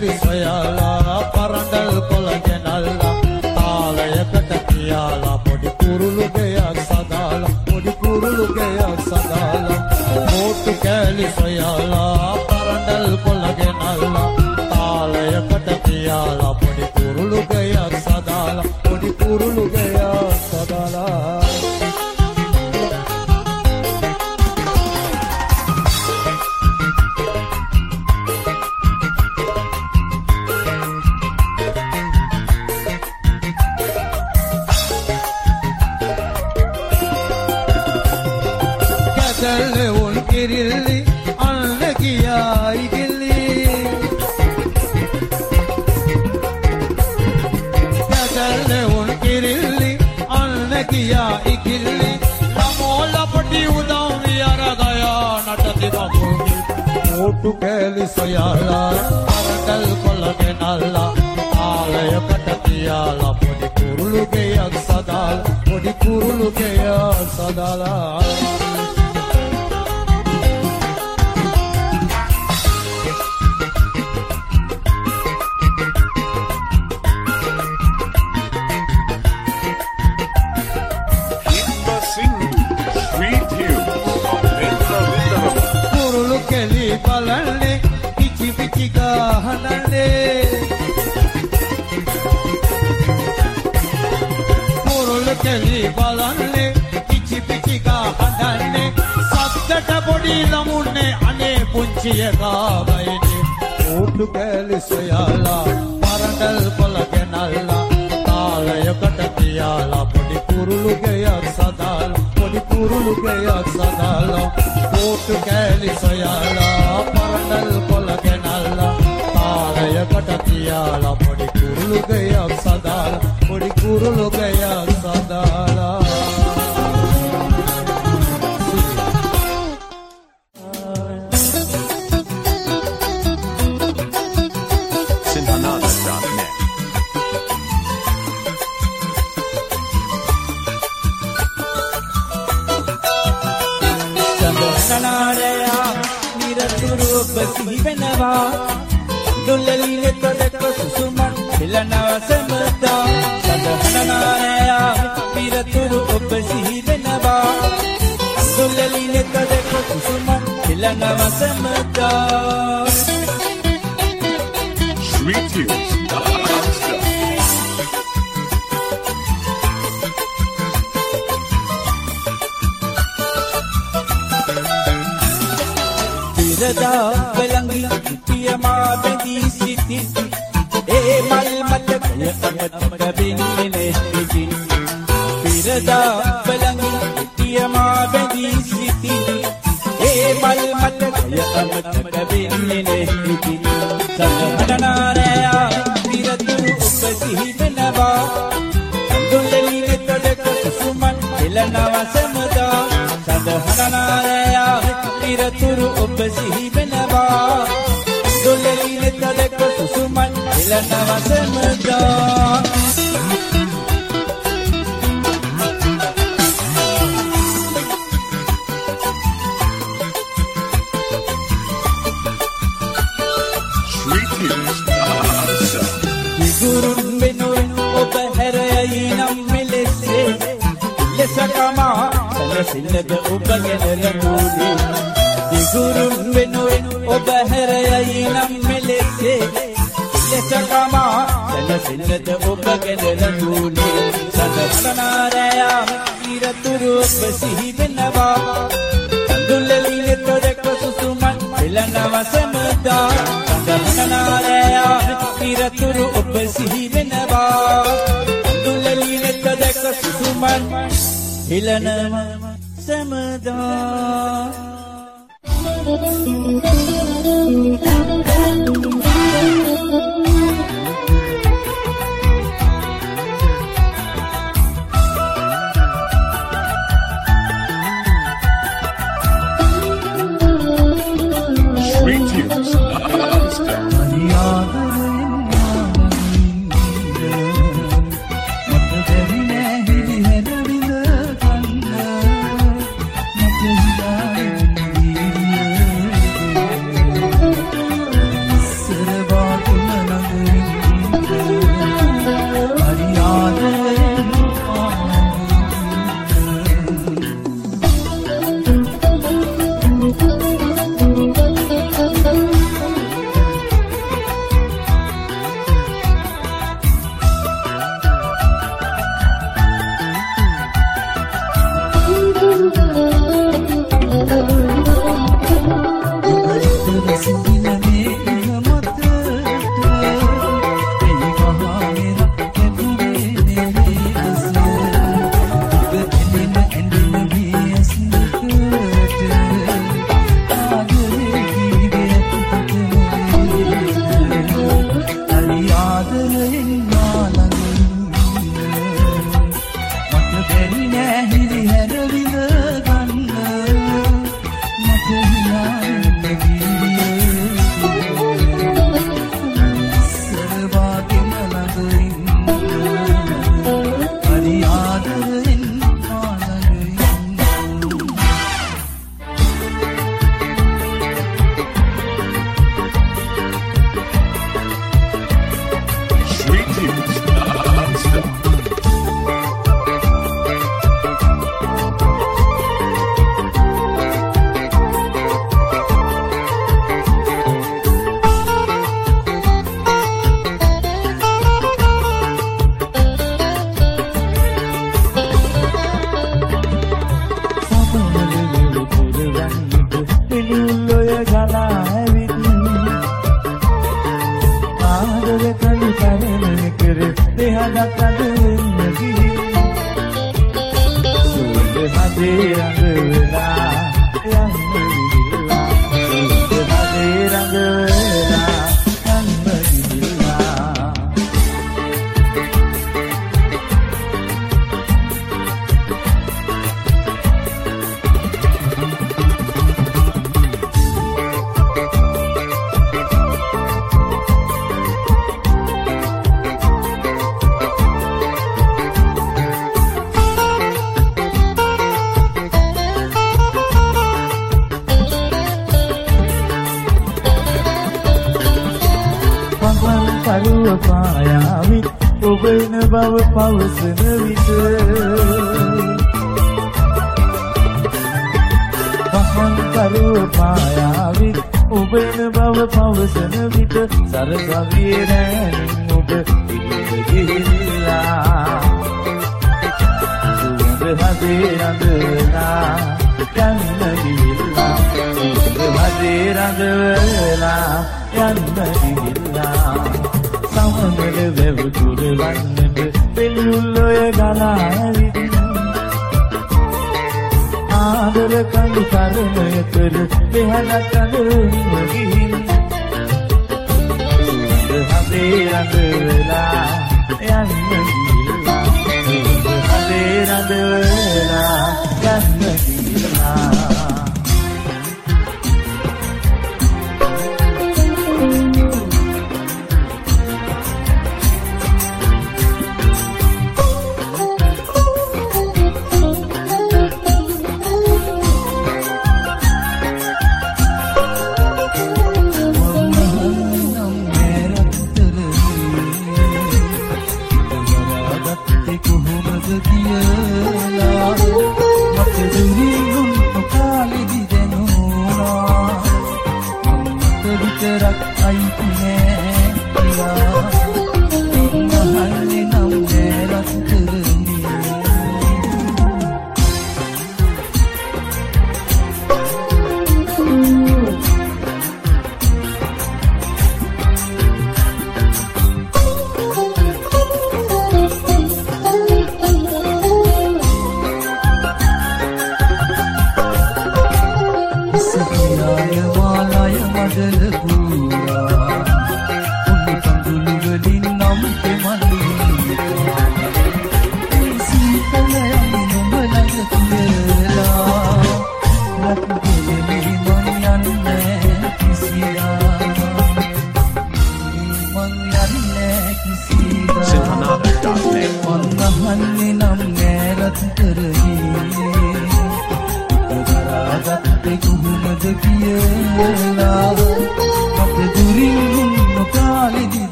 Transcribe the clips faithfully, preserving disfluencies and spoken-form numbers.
කෑලි සොයලා පරඬල් කොළ ගෙනල්ලා තාලයකට තියාලා පොඩි කුරුළු ගෙයක් සදාලා පොඩි කුරුළු ගෙයක් සදාලා මෝට්ටු කෑලි සොයලා පරඬල් කොළ ගෙනල්ලා තාලයකට තියාලා පොඩි කුරුළු ගෙයක් සදාලා පොඩි කුරුළු ගෙයක් සදාලා කිරිල්ලි අන්න ගියා ඉගිල්ලි යදල්ලේ උන් කිරිල්ලි අන්න ගියා ඉගිල්ලි නමෝල පොටි උදම් වියර ගයා නටති බකුනි මෝට්ටු කෑලි සොයලා පරඬල් කොළ ගෙනල්ලා ආලයකට තියාලා පොඩි කුරුළු ගෙයක් සදාලා පොඩි කුරුළු ගෙයක් සදාලා බලන්නේ කිචි පිචි ගහනන්නේ මොරොල් කෙලි බලන්නේ කිචි පිචි ගහනන්නේ සද්දට පොඩි ළමුන්නේ අනේ පුංචි එකා බයිනේ මෝට්ටු කෑලි සොයලා පරඬල් කොළ ගෙනල්ලා තාලයකට තියාලා පොඩි කුරුළු ගෙයක් සදාලා පොඩි කුරුළු ගෙයක් සදාලා මෝට්ටු කෑලි සොයලා පරඬල් කොළ ගෙනල්ලා තාලයකට තියාලා පොඩි කුරුළු ගෙයක් සදාලා පොඩි කුරුළු ගෙයක් සදාලා Besi benawa, dulali neto deko susuman, bilanawa semeda. Sadhananaya, miraturu besi benawa, dulali neto deko susuman, bilanawa semeda. Sweet Tunes, Pirada belangi piyama bagi siti eh mal mal kaya amat kabinne siti Pirada belangi piyama bagi siti eh mal mal kaya amat kabinne siti Sadhananaya piraturu upasi benawa dulali neto deko susuman bilanawa samada Sadhananaya piraturu upasi benawa dulali neto deko susuman bilanawa samada Digurun benun obaharayi nam milese lesakama sanasinda ubagenera mudi Digurun benun obaharayi nam milese lesakama sanasinda ubagenera mudi Sadhananaya piraturu upasi benawa dulali neto deko susuman bilanawa samada Sadhananaya piraturu upasi benawa dulali neto deko susuman bilanawa samada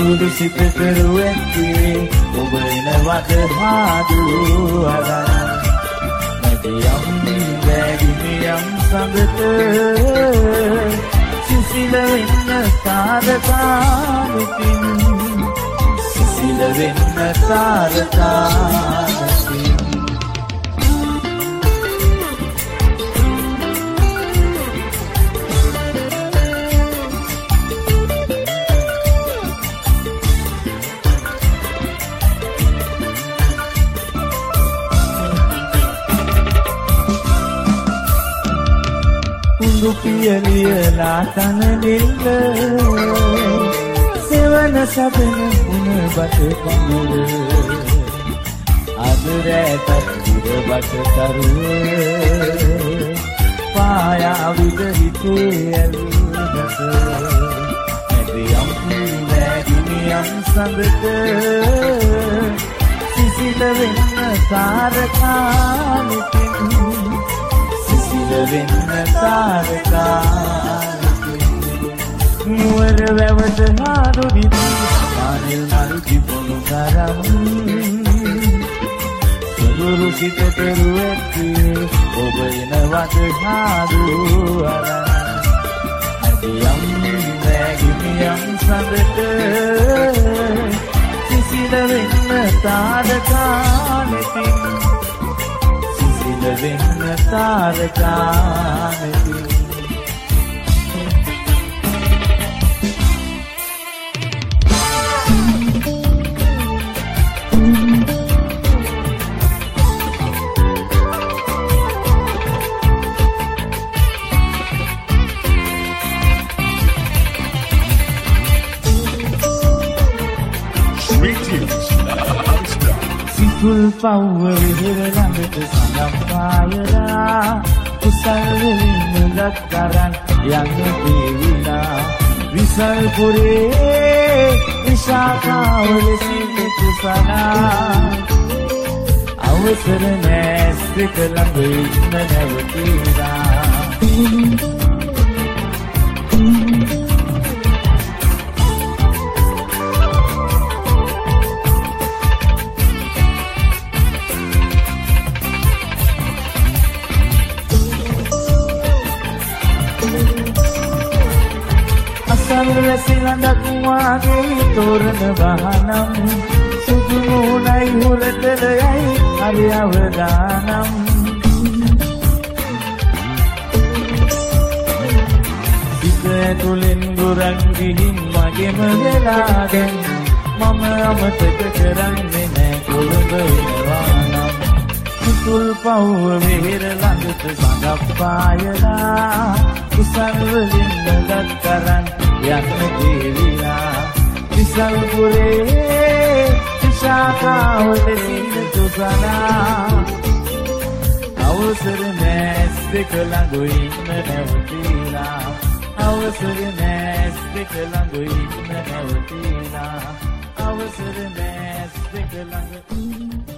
සුළුළු සිත පෙරුවෙත්තේ ඔබ එනවද හාදු අරන් නැදියම් වැගිනියම් සඳත සිසිල වෙන්න තාරකානුකින් සිසිල වෙන්න තාරකානුකින් පියලියලා තන දෙල්ල සෙවන සබන උන බට පමුල අදරැතත් දිර බට තරුව පායා විද හිතේ ඇල්ලගත නැදියම් වැගිනියම් සඳක සිසිල වෙන්න තාරකානුකින් වෙන්න තාරකානුකින් මුවර වැවට හාරු දිදී පානෙල් මල් කිපුණු කරම් සුළුළු සිත පෙරුවෙත්තේ ඔබ එනවද හාරු අරන් නැදියම් වැගිනියම් සඳට සිසිල වෙන්න තාරකානුකින් වෙන්න තාරකානුකින් සිතුල් පව්ව විහිර ළඟට සඳම් පායලා කුසල් වලින් මුලක් කරන් යන්න දේවිලා විසල් පුරේ විශාඛාවල සිට කුසලා අවසර නැස් දෙක ළඟ ඉන්න නැවතිලා සිලඳක් වාගේ තෝරන වහනම් සුදු මූණයි හුරතලයයි හරි අවදානම් සිත ඇතුලෙන් ගොරන් ගිහින් මගෙම වෙලාගෙන මම අමතක කරන්නේ නෑ කොළඹ එනවානම් සිතුල් පව්ව මෙහෙර ළඟට සඳක් පායලා කුසල් වලින් නගත් කරන් යන්න දේවිලා විසල් පුරේ විශාඛාවල සිට කුසලා අවසර නැස් දෙක ළඟ ඉන්න නැවතිලා අවසර නැස් දෙක ළඟ ඉන්න නැවතිලා අවසර නැස් දෙක ළඟ